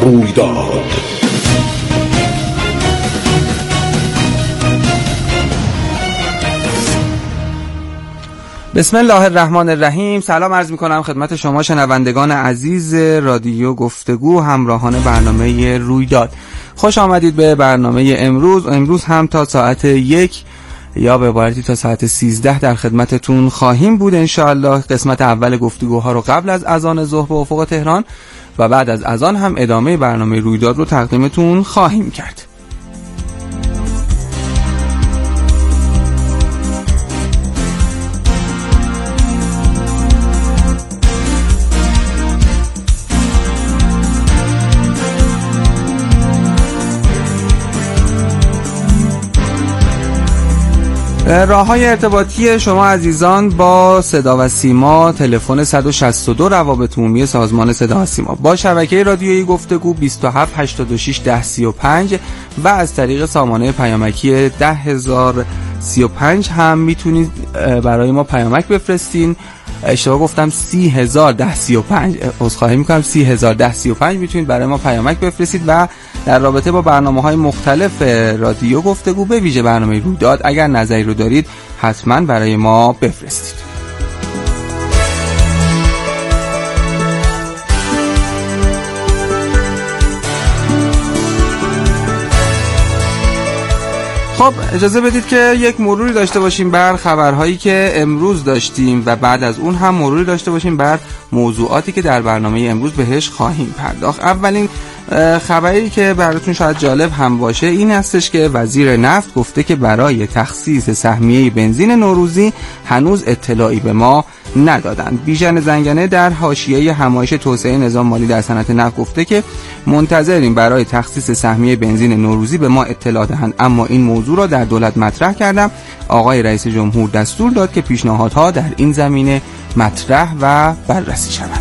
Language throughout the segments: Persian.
رویداد. بسم الله الرحمن الرحیم. سلام عرض میکنم خدمت شما شنوندگان عزیز رادیو گفتگو، همراهان برنامه رویداد. خوش آمدید به برنامه امروز هم تا ساعت 1 یا به عبارتی تا ساعت 13 در خدمتتون خواهیم بود انشاءالله. قسمت اول گفتگوها رو قبل از اذان ظهر به افق تهران و بعد از اذان هم ادامه برنامه رویداد رو تقدیمتون خواهیم کرد. راه‌های ارتباطی شما عزیزان با صدا و سیما: تلفن 162 روابط عمومی سازمان صدا و سیما، با شبکه رادیویی گفتگو 27 86 10 35 و از طریق سامانه پیامکی 10035 هم میتونید برای ما پیامک بفرستین. اشتباه گفتم 30,01035، عذرخواهی میکنم، 30,01035 میتونید برای ما پیامک بفرستید و در رابطه با برنامه‌های مختلف رادیو گفتگو به ویژه برنامه رویداد اگر نظری رو دارید حتما برای ما بفرستید. خب اجازه بدید که یک مروری داشته باشیم بر خبرهایی که امروز داشتیم و بعد از اون هم مروری داشته باشیم بر موضوعاتی که در برنامه امروز بهش خواهیم پرداخت. اولین خبری که براتون شاید جالب هم باشه این هستش که وزیر نفت گفته که برای تخصیص سهمیه بنزین نوروزی هنوز اطلاعی به ما ندادند. بیژن زنگنه در حاشیه همایش توسعه نظام مالی در صنعت نفت گفته که منتظریم برای تخصیص سهمیه بنزین نوروزی به ما اطلاع دهند، اما این موضوع را در دولت مطرح کردم. آقای رئیس جمهور دستور داد که پیشنهادها در این زمینه مطرح و بررسی شود.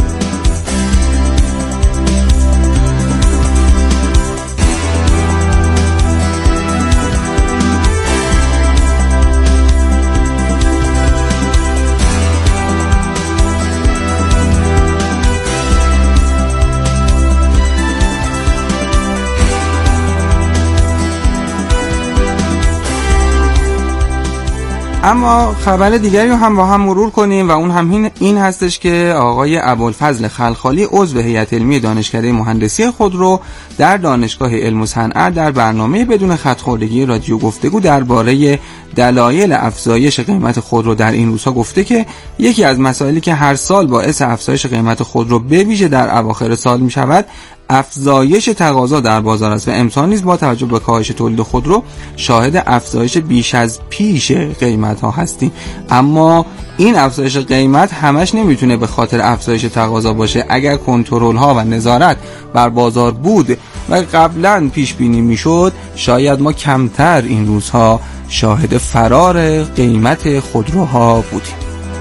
اما خبر دیگری رو هم با هم مرور کنیم و اون هم این هستش که آقای ابوالفضل خلخالی عضو هیئت علمی دانشکده مهندسی خودرو در دانشگاه علم و صنعت در برنامه بدون خط‌خوردگی رادیو گفتگو درباره دلایل افزایش قیمت خودرو در این روزها گفته که یکی از مسائلی که هر سال باعث افزایش قیمت خودرو به ویژه در اواخر سال می شود افزایش تقاضا در بازار است و امسال نیز با توجه به کاهش تولید خودرو شاهد افزایش بیش از پیش قیمت ها هستیم. اما این افزایش قیمت همش نمیتونه به خاطر افزایش تقاضا باشه. اگر کنترل ها و نظارت بر بازار بود و قبلا پیش بینی میشد شاید ما کمتر این روزها شاهد فرار قیمت خودروها بودیم.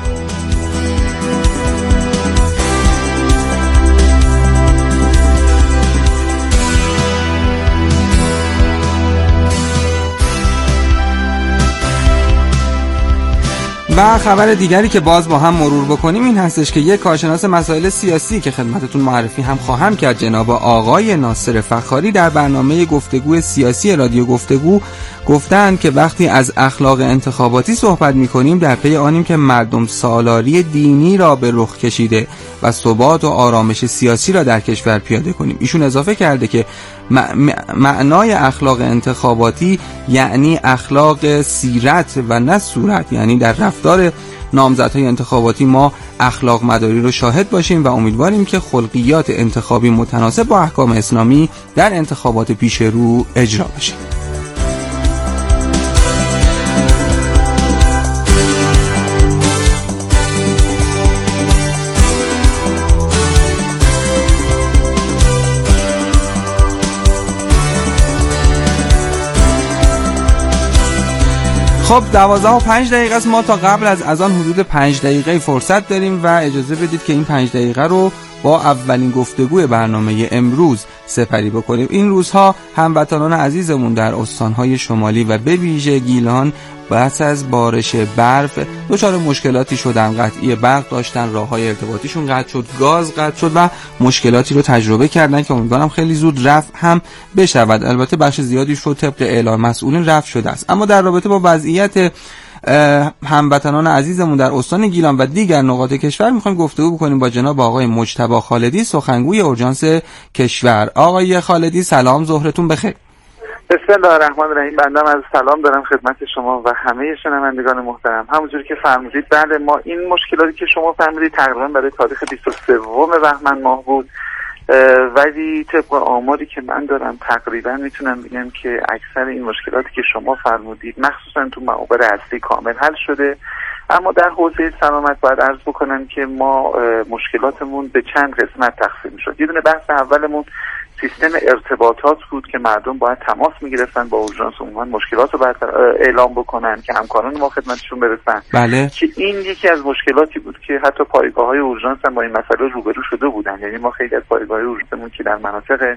و خبر دیگری که باز با هم مرور بکنیم این هستش که یک کارشناس مسائل سیاسی که خدمتتون معرفی هم خواهم کرد، جناب آقای ناصر فخاری، در برنامه گفتگو سیاسی رادیو گفتگو گفتند که وقتی از اخلاق انتخاباتی صحبت می‌کنیم در پی آنیم که مردم سالاری دینی را به رخ کشیده و ثبات و آرامش سیاسی را در کشور پیاده کنیم. ایشون اضافه کرده که معنای اخلاق انتخاباتی یعنی اخلاق سیرت و نه صورت، یعنی در رفتار نامزدهای انتخاباتی ما اخلاق مداری رو شاهد باشیم و امیدواریم که خلقیات انتخابی متناسب با احکام اسلامی در انتخابات پیش رو اجرا بشه. خب 12:05 است. ما تا قبل از اذان حدود 5 دقیقه فرصت داریم و اجازه بدید که این 5 دقیقه رو با اولین گفتگوی برنامه امروز سپری بکنیم. این روزها هموطنان عزیزمون در استانهای شمالی و به ویژه گیلان پس از بارش برف دچار مشکلاتی شدن، قطعی برق داشتن، راههای ارتباطیشون قطع شد، گاز قطع شد و مشکلاتی رو تجربه کردن که امیدوارم خیلی زود رفع هم بشود. البته بخش زیادیش رو طبق اعلام مسئولین رفع شده است. اما در رابطه با وضعیت هموطنان عزیزمون در استان گیلان و دیگر نقاط کشور میخوایم گفتگو بکنیم با جناب آقای مجتبی خالدی، سخنگوی اورژانس کشور. آقای خالدی سلام، ظهرتون بخیر. بسم الله الرحمن الرحیم. بنده از سلام دارم خدمت شما و همه شنوندگان محترم. همونجوری که فرمودید بله، ما این مشکلاتی که شما فرمودید تقریبا برای تاریخ 23 بهمن ماه بود، ولی طبق آماری که من دارم تقریبا میتونم بگم که اکثر این مشکلاتی که شما فرمودید مخصوصا تو معابر اصلی کامل حل شده. اما در حوزه سلامت باید عرض بکنم که ما مشکلاتمون به چند قسمت تقسیم شد. یه دونه بحث اولمون سیستم ارتباطات بود که مردم باید تماس میگرفتن با اورژانس عموما مشکلات رو باید اعلام بکنن که همکاران ما خدمتشون برسن. بله. که این یکی از مشکلاتی بود که حتی پایگاه‌های اورژانس هم با این مسئله روبرو شده بودن. یعنی ما خیلی از پایگاه‌های اورژانسمون که در مناطق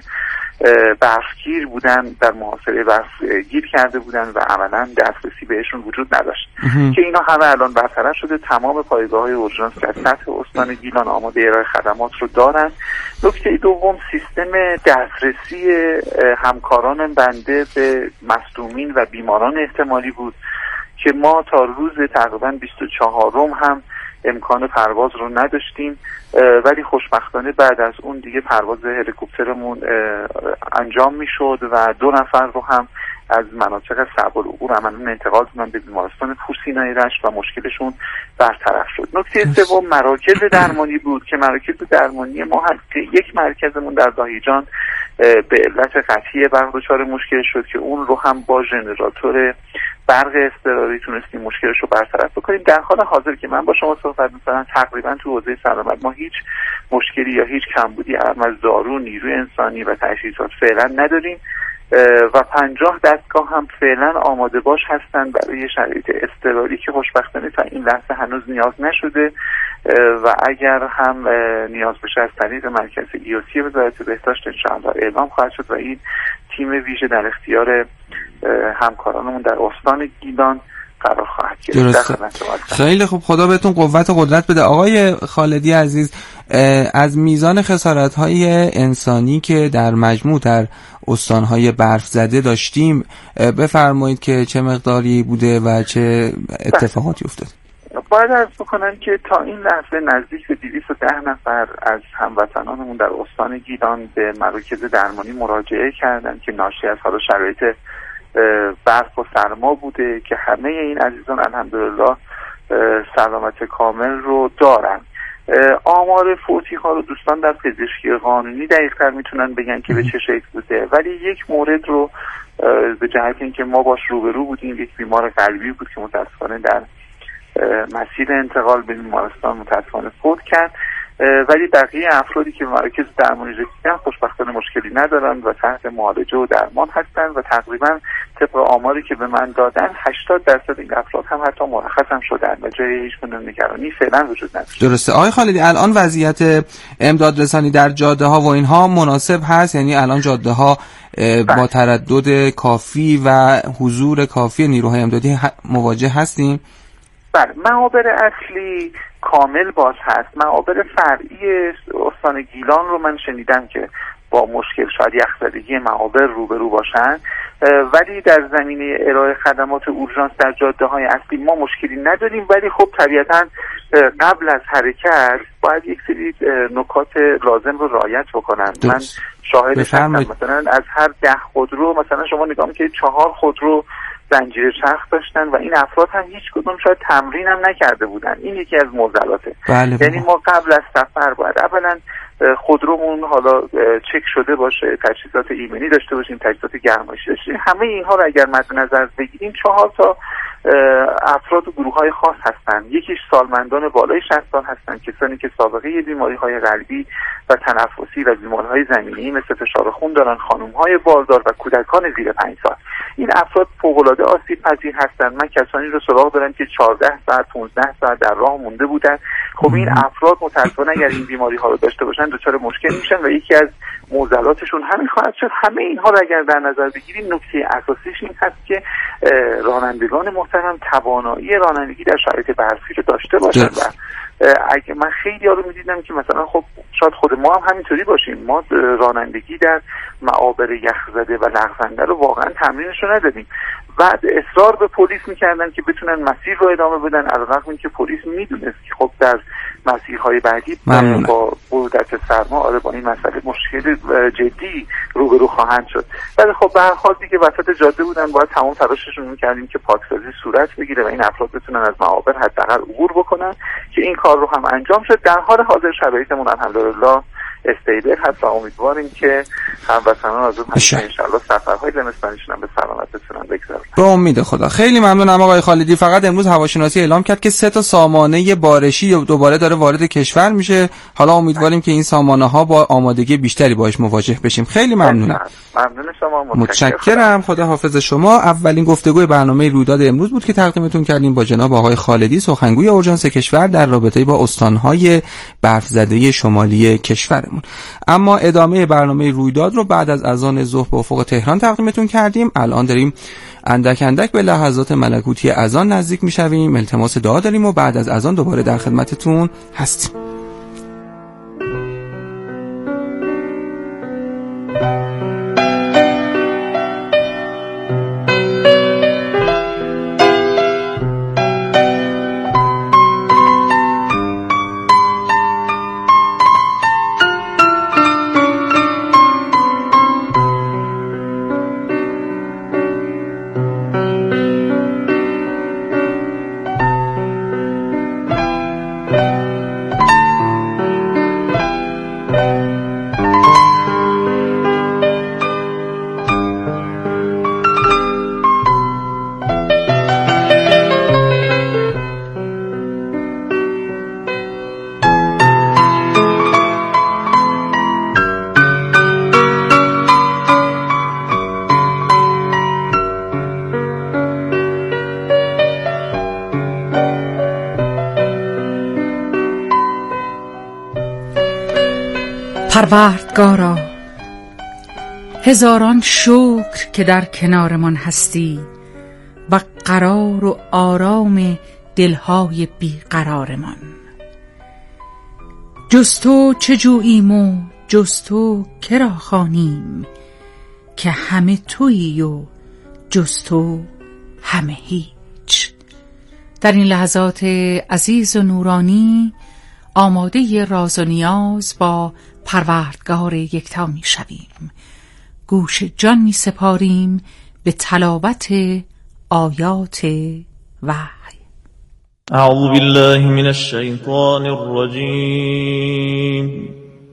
برفگیر بودن در محاصره برف گیر کرده بودن و عملاً دسترسی بهشون وجود نداشت که اینا همه الان برطرف شده. تمام پایگاه‌های اورژانس در سطح استان گیلان آماده ارائه خدمات رو دارن. نکته دوم سیستم دسترسی همکاران بنده به مصدومین و بیماران احتمالی بود که ما تا روز تقریبا 24 هم امکان پرواز رو نداشتیم، ولی خوشبختانه بعد از اون دیگه پرواز هلیکوپترمون انجام میشد و 2 نفر رو هم از مناطق صعب العبور عملاً انتقال دادن به بیمارستان پورسینای رشت و مشکلشون برطرف شد. نکته سوم مراکز درمانی بود که مراکز درمانی ما هست که یک مرکزمون در داهیجان به علت قطعی برق دچار مشکل شد که اون رو هم با ژنراتور برق اضطراری تونستیم مشکلش رو برطرف بکنیم. در حال حاضر که من با شما صحبت می‌کنم تقریبا تو حوزه سلامت ما هیچ مشکلی یا هیچ کمبودی از دارو، نیروی انسانی و تجهیزات فعلا نداریم و 50 دستگاه هم فعلا آماده باش هستن برای شرایط اضطراری که خوشبختانه تا این لحظه هنوز نیاز نشده و اگر هم نیاز بشه از طریق مرکز EOC وزارت بهداشت انشاءالله اعلام خواهد شد و این تیم ویژه در اختیار همکارانمون در استان گیلان قرار خواهد گرفت. خیلی خوب، خدا بهتون قوت و قدرت بده. آقای خالدی عزیز، از میزان خسارت‌های انسانی که در مجموع در استان‌های برف زده داشتیم بفرمایید که چه مقداری بوده و چه اتفاقاتی افتاد. باید عرض بکنم که تا این لحظه نزدیک به 210 نفر از هموطنانمون در استان گیلان به مراکز درمانی مراجعه کردند که ناشی از حالا شرایط برف و سرما بوده که همه این عزیزان الحمدلله سلامت کامل رو دارن. آمار فوتی ها رو دوستان در پزشکی قانونی دقیق‌تر میتونن بگن که به چه شکل بوده، ولی یک مورد رو به جهت اینکه ما باش روبرو بودیم، یک بیمار قلبی بود که متاسفانه در مسیر انتقال به بیمارستان متاسفانه فوت کرد، ولی بقیه افرادی که مراکز درمانی رسیدن خوشبختانه مشکلی ندارن و تحت معالجه و درمان هستن و تقریبا طبق آماری که به من دادن 80% این افراد هم حتی مرخص هم شدن و جای هیچ گونه نگرانی فعلا وجود نداره. درسته. آقای خالدی، الان وضعیت امداد رسانی در جاده ها و اینها مناسب هست؟ یعنی الان جاده ها با تردد کافی و حضور کافی نیروهای امدادی مواجه هستیم؟ بله، معابر اصلی کامل باز هست. معابر فرعی استان گیلان رو من شنیدم که با مشکل شاید یخزدگی معابر روبرو باشن، ولی در زمینه ارائه خدمات اورژانس در جاده های اصلی ما مشکلی نداریم، ولی خب طبیعتاً قبل از حرکت باید یک سری نکات لازم رو رعایت بکنن. من شاهدش هستم، مثلا از هر 10 خودرو مثلا شما نگاه که 4 خودرو زنجیره چرخ داشتن و این افراد هم هیچ کدوم شاید تمرین هم نکرده بودن. این یکی از معضلاته. یعنی ما قبل از سفر باید اولا خودرومون حالا چک شده باشه، تجهیزات ایمنی داشته باشیم، تجهیزات گرمایشی داشته. همه اینها رو اگر مد نظر بگیریم 4 تا افراد و گروه‌های خاص هستن. یکیش سالمندان بالای 60 سال هستن، کسانی که سابقه بیماری‌های قلبی و تنفسی و بیماری‌های زمینی مثل فشار خون دارن، خانم‌های باردار و کودکان زیر 5 سال. این افراد فوق‌العاده آسیب پذیر هستن. من کسانی رو سراغ دارم که 14 ساعت 15 ساعت در راه مونده بودن خب این افراد متأسفانه اگر این بیماری ها رو داشته باشن دچار مشکل میشن و یکی از معضلاتشون همین خواهد شد. همه اینها رو اگر در نظر بگیریم نکته اساسیش این هست که رانندگان محترم توانایی رانندگی در شرایط برفی رو داشته باشن و اگه من خیلی ها رو میدیدم که مثلا خب شاید خود ما هم همینطوری باشیم، ما رانندگی در معابر یخزده و لغزنده رو واقعا تمرینش رو ندادیم. بعد اصرار به پلیس میکردن که بتونن مسیر رو ادامه بدن، علیرغم اینکه پلیس میدونست که خب در مسیرهای بعدی با بودت سرما با این مسئله مشکل جدی روبرو خواهند شد. ولی خب به هر حال دیگه وسط جاده بودن، باید تمام تلاششون میکردیم که پاکسازی صورت بگیره و این افراد بتونن از معابر حداقل عبور بکنن که این کار رو هم انجام شد. در حال حاضر شرایطمون الحمدلله استیبل هست و امیدواریم که هموطنان از اون همیشه انشالله سفرهای زمستانیشون هم به سلامت بتونن بگذرونن. به امید خدا. خیلی ممنونم آقای خالدی. فقط امروز هواشناسی اعلام کرد که 3 سامانه بارشی دوباره داره وارد کشور میشه. حالا امیدواریم که این سامانه ها با آمادگی بیشتری باهاش مواجه بشیم. خیلی ممنونم. ممنون شما. متشکرم. خدا حافظ شما. اولین گفتگوی برنامه رویداد امروز بود که تقدیمتون کردیم با جناب آقای خالدی، سخنگوی اورژانس کشور در رابطه با استانهای برف‌زده شمالی کشورمون. اما ادامه برنامه رویداد رو بعد از اذان ظهر به افق تهران تقدیمتون کردیم. الان داریم اندک اندک به لحظات ملکوتی اذان نزدیک میشویم. التماس دعا داریم و بعد از اذان دوباره در خدمتتون هستیم. پروردگارا، هزاران شکر که در کنارمان هستی و قرار و آرام دلهای بیقرارمان. جز تو چه جوییم و جز تو که را خوانیم، که همه تویی و جز تو همه هیچ. در این لحظات عزیز و نورانی آماده راز و نیاز با پروردگار یکتا می شویم. گوش جان می سپاریم به تلاوت آیات وحی. اعوذ بالله من الشیطان الرجیم.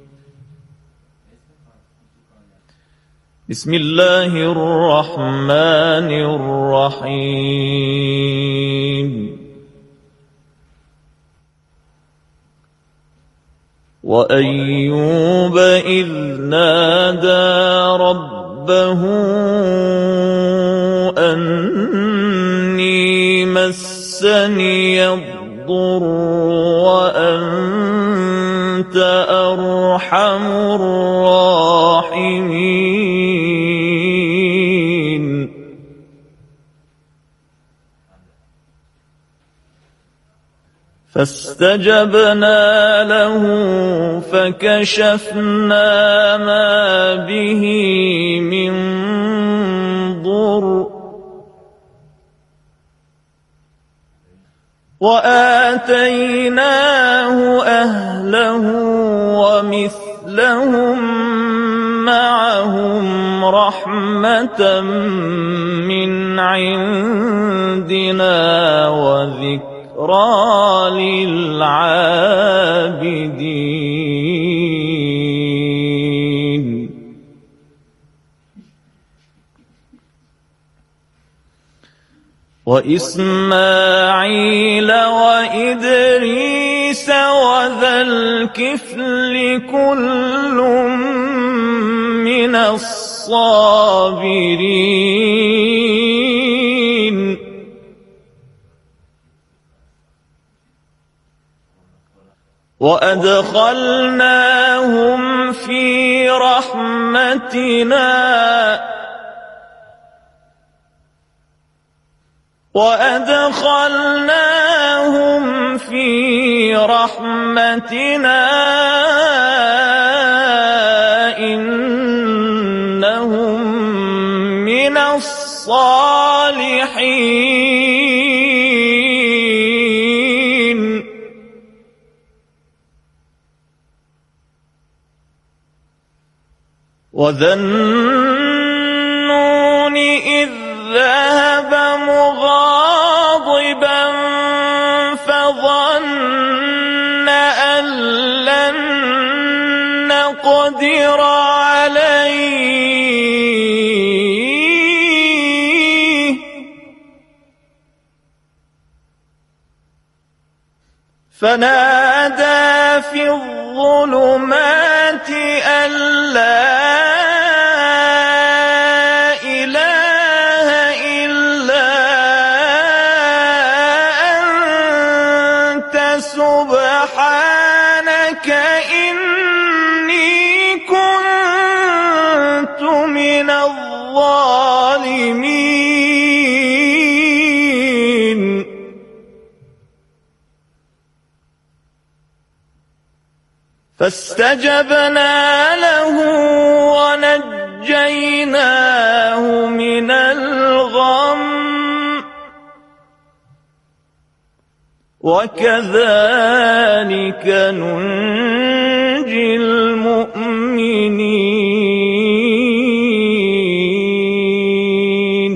بسم الله الرحمن الرحیم. وأيوب إذ نادى ربه أني مسني الضر وأنت أرحم الراحمين. فاستجبنا له فكشفنا ما به من ضر وآتيناه أهله ومثلهم معهم رحمة من عندنا وذكر للعابدين. وإسماعيل وإدريس وذا الكفل كل من الصابرين. وأدخلناهم في رحمتنا إنهم من الصالحين. وذا النون إذ ذهب مغاضبا فظن أن لن نقدر عليه فنادى في الظلمات أن لا سبحانك إني كنت من الظالمين. فاستجبنا له ونجيناه من الغم وكذلك ننجي المؤمنين.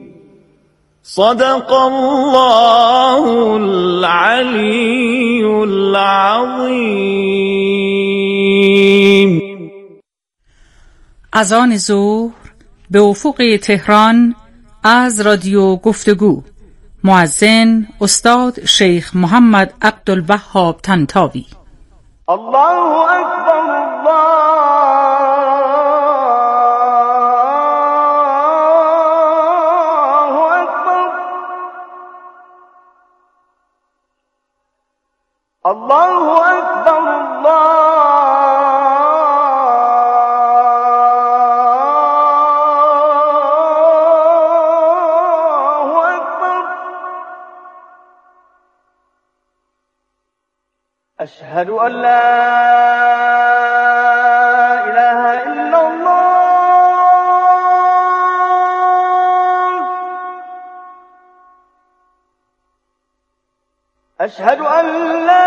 صدق الله العلي العظيم. اذان ظهر به افق تهران از رادیو گفتگو. مؤذن استاد شیخ محمد عبدالوهاب طنطاوی. الله اکبر الله اکبر الله اکبر أشهد أن لا إله إلا الله أشهد أن لا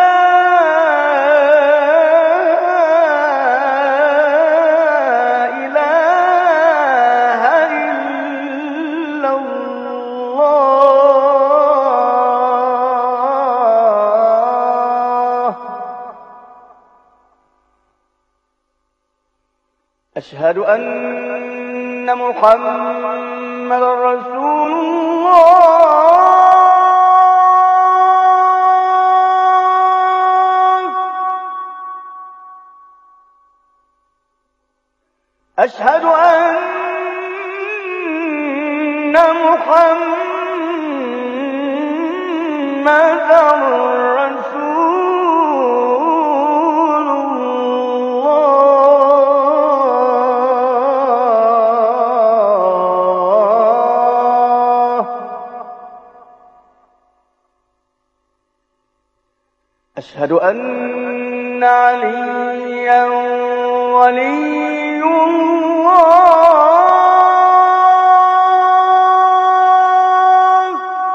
إله إلا الله أشهد أن محمد رسول الله أشهد أن محمد رسول الله أشهد أن عليا ولي الله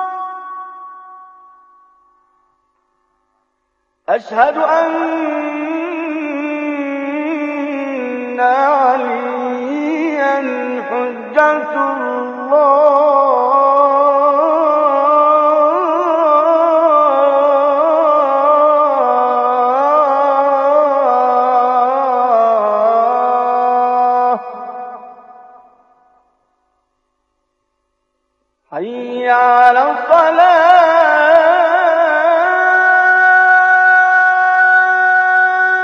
أشهد أن عليا حجة الله حي على الصلاة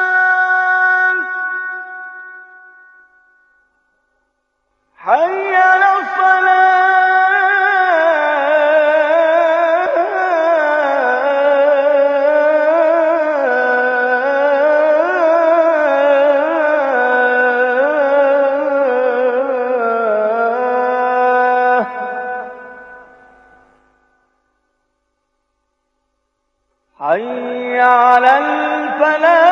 على الفلاح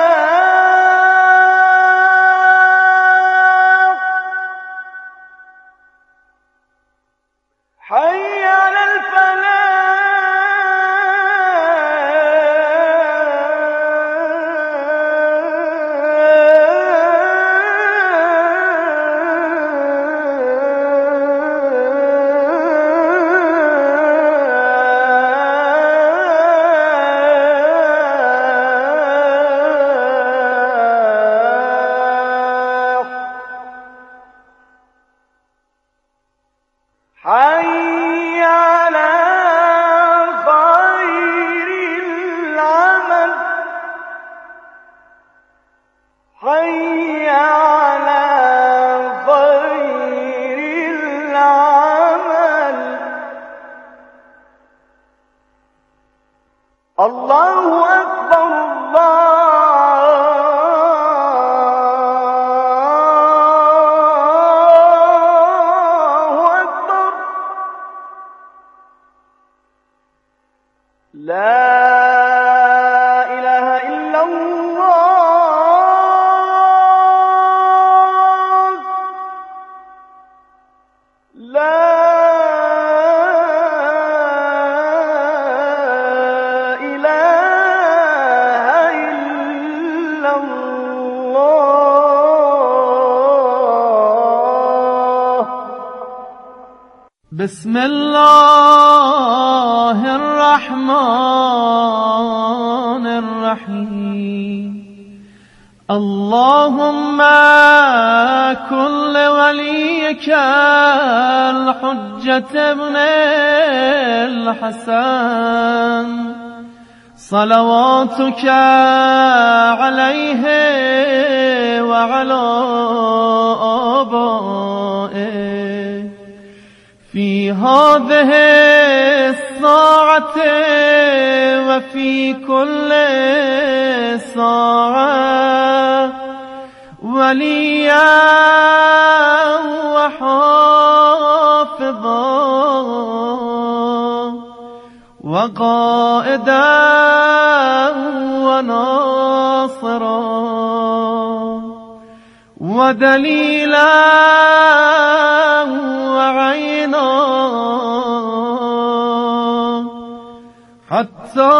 حي على حي على خير العمل حي على خير العمل الله أكبر لا إله إلا الله لا إله إلا الله بسم الله الرحمن الرحيم اللهم كن لوليك الحجة ابن الحسن صلواتك عليه وعلى آبائه في هذه الساعة وفي كل ساعة وليا وحافظا وقائدا وناصرا ودليلا وعينا حتى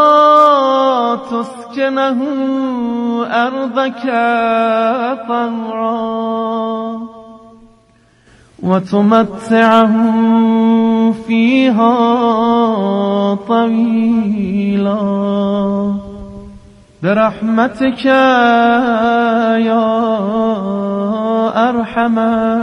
تسكنه أرضك طوعا وتمتعه فيها طويلا برحمتك يا أرحم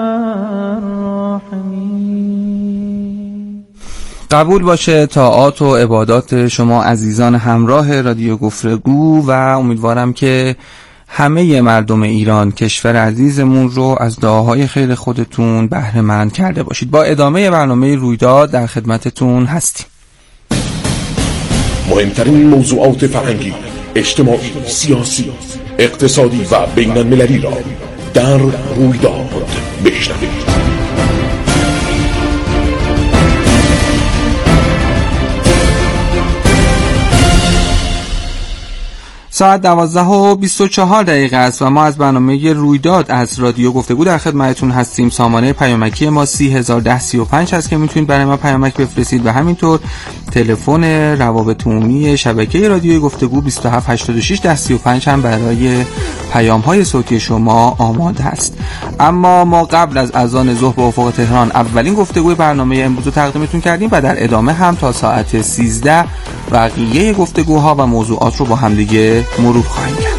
الراحمين. قبول باشه طاعات و عبادات شما عزیزان همراه رادیو گفتگو و امیدوارم که همه مردم ایران کشور عزیزمون رو از دعاهای خیر خودتون بهره مند کرده باشید. با ادامه برنامه رویداد در خدمتتون هستیم. مهمترین موضوعات فرهنگی، اجتماعی، سیاسی، اقتصادی و بین المللی را در رویداد بشنوید. ساعت 12:24 است و ما از برنامه رویداد از رادیو گفتگو در خدمتتون هستیم. سامانه پیامکی ما 301035 هست که میتونید برای ما پیامک بفرستید و همینطور تلفن روابط عمومی شبکه رادیو گفتگو 27861035 هم برای پیام‌های صوتی شما آماده است. اما ما قبل از اذان ظهر به افق تهران اولین گفتگوی برنامه امروز رو تقدیمتون کردیم و در ادامه هم تا ساعت 13 بقیه گفتگوها و موضوعات رو با هم دیگه مرور خواهیم کرد.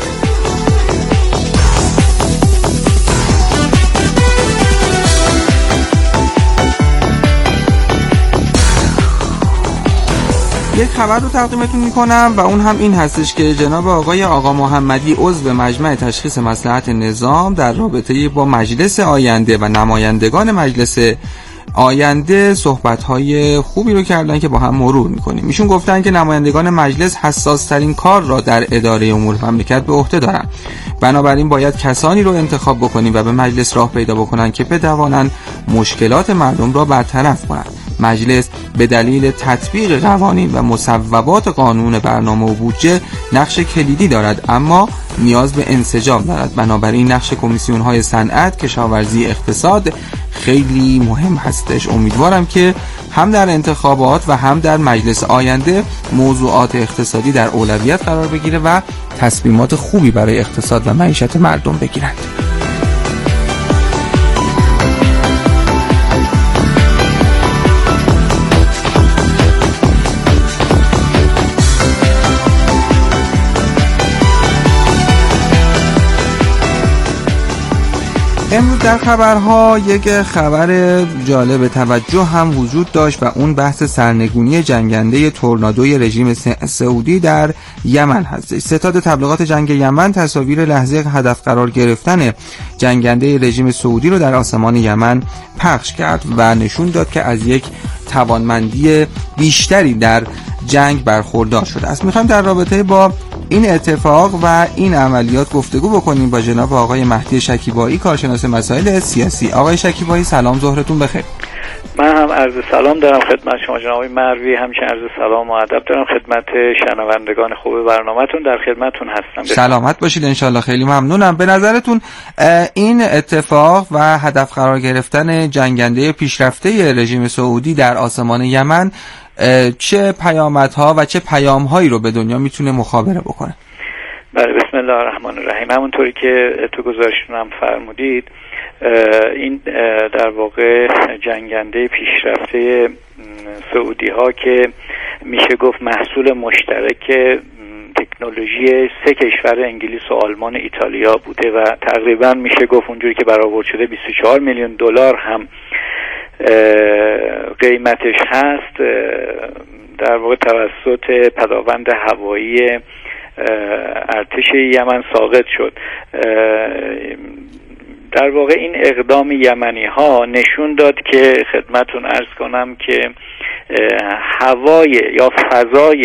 یک خبر رو تقدیمتون میکنم و اون هم این هستش که جناب آقا محمدی عضو مجمع تشخیص مصلحت نظام در رابطه با مجلس آینده و نمایندگان مجلس آینده صحبت‌های خوبی رو کردن که با هم مرور می‌کنیم. ایشون گفتن که نمایندگان مجلس حساس‌ترین کار را در اداره امور مملکت به عهده دارن. بنابراین باید کسانی رو انتخاب بکنیم و به مجلس راه پیدا بکنن که بتوانن مشکلات مردم را برطرف کنند. مجلس به دلیل تطبیق قوانین و مصوبات قانون برنامه و بودجه نقش کلیدی دارد، اما نیاز به انسجام دارد. بنابراین نقش کمیسیون‌های صنعت، کشاورزی، اقتصاد خیلی مهم هستش. امیدوارم که هم در انتخابات و هم در مجلس آینده موضوعات اقتصادی در اولویت قرار بگیره و تصمیمات خوبی برای اقتصاد و معیشت مردم بگیرند. امروز در خبرها یک خبر جالب توجه هم وجود داشت و اون بحث سرنگونی جنگنده تورنادوی رژیم سعودی در یمن هست. ستاد تبلیغات جنگ یمن تصاویر لحظه هدف قرار گرفتن جنگنده رژیم سعودی رو در آسمان یمن پخش کرد و نشون داد که از یک توانمندی بیشتری در جنگ برخوردار شده است. میخوایم در رابطه با این اتفاق و این عملیات گفتگو بکنیم با جناب آقای مهدی شکیبایی، کارشناس مسائل سیاسی. آقای شکیبایی سلام، ظهرتون بخیر. من هم عرض سلام دارم خدمت شما جناب آقای مروی، همچنین عرض سلام و ادب دارم خدمت شنوندگان خوب برنامه‌تون. در خدمتتون هستم. سلامت باشید انشالله. خیلی ممنونم. به نظرتون این اتفاق و هدف قرار گرفتن جنگنده پیشرفته رژیم سعودی در آسمان یمن چه پیامدها و چه پیامهایی رو به دنیا میتونه مخابره بکنه؟ بله، بسم الله الرحمن الرحیم. همونطوری که تو گزارشتون هم فرمودید، این در واقع جنگنده پیشرفته سعودی ها که میشه گفت محصول مشترک تکنولوژی 3 کشور انگلیس و آلمان و ایتالیا بوده و تقریبا میشه گفت اونجوری که برآورد شده 24 میلیون دلار هم قیمتش هست، در واقع توسط پداوند هوایی ارتش یمن ساقط شد. در واقع این اقدام یمنی ها نشون داد که خدمتون عرض کنم که هوای یا فضای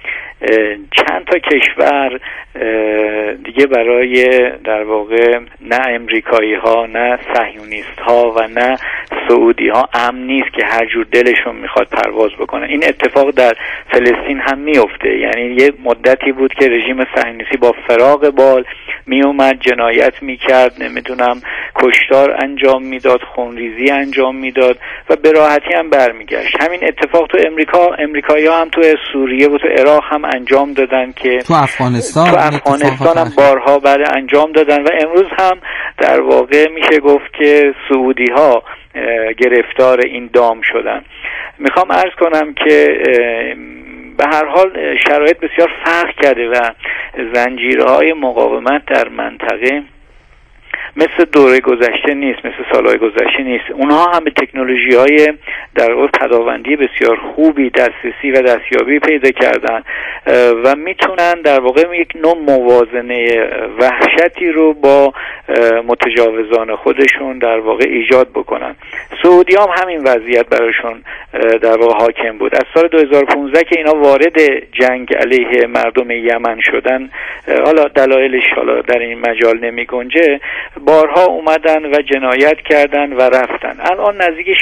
چند تا کشور دیگه برای در واقع نه امریکایی ها نه صهیونیست ها و نه سعودی ها امن نیست که هر جور دلشون میخواد پرواز بکنه. این اتفاق در فلسطین هم میفته. یعنی یه مدتی بود که رژیم صهیونیستی با فراق بال میومد جنایت میکرد، نمیدونم کشتار انجام میداد، خونریزی انجام میداد و به راحتی هم برمیگشت. همین اتفاق تو امریکایی ها هم تو سوریه و تو عراق هم انجام دادن که تو افغانستان هم بارها بعد انجام دادن و امروز هم در واقع میشه گفت که سعودی ها گرفتار این دام شدن. میخوام عرض کنم که به هر حال شرایط بسیار فرق کرده و زنجیرهای مقاومت در منطقه مثل دوره گذشته نیست، مثل سالهای گذشته نیست. اونها هم به تکنولوژی‌های در واقع پداوندی بسیار خوبی دسترسی و دستیابی پیدا کردن و میتونن در واقع یک نوع موازنه وحشتی رو با متجاوزان خودشون در واقع ایجاد بکنن. سعودی هم همین وضعیت براشون در واقع حاکم بود. از سال 2015 که اینا وارد جنگ علیه مردم یمن شدن، حالا دلایلش حالا در این مجال نمی گنجه، بارها اومدن و جنایت کردن و رفتن. الان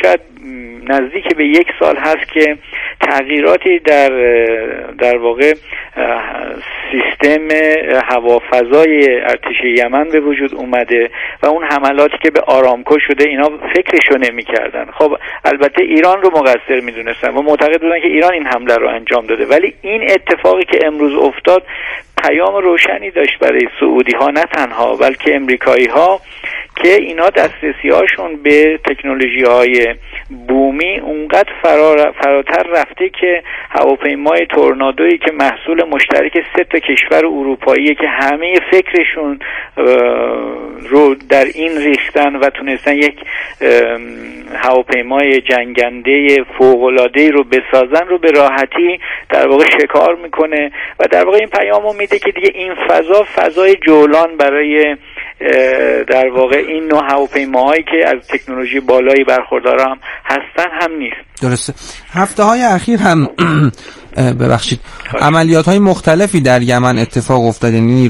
نزدیک به 1 سال هست که تغییراتی در واقع سیستم هوافضای ارتش یمن به وجود اومده و اون حملاتی که به آرامکو شده اینا فکرشو نمی‌کردن. خب البته ایران رو مقصر می‌دونستن و معتقد بودن که ایران این حمله رو انجام داده، ولی این اتفاقی که امروز افتاد پیام روشنی داشت برای سعودی ها، نه تنها بلکه امریکایی ها که اینا دسترسی هاشون به تکنولوژی های بومی اونقدر فراتر رفته که هواپیمای تورنادویی که محصول مشترک 3 تا کشور اروپایی که همه فکرشون رو در این ریختن و تونستن یک هواپیمای جنگنده فوق‌العاده‌ای رو بسازن رو به راحتی در واقع شکار میکنه و در واقع این پیامو میده که دیگه این فضای جولان برای در واقع این نوع هواپیماهایی که از تکنولوژی بالایی برخوردار هم هستن هم نیست. درسته. هفته‌های اخیر هم عملیات‌های مختلفی در یمن اتفاق افتاد. یعنی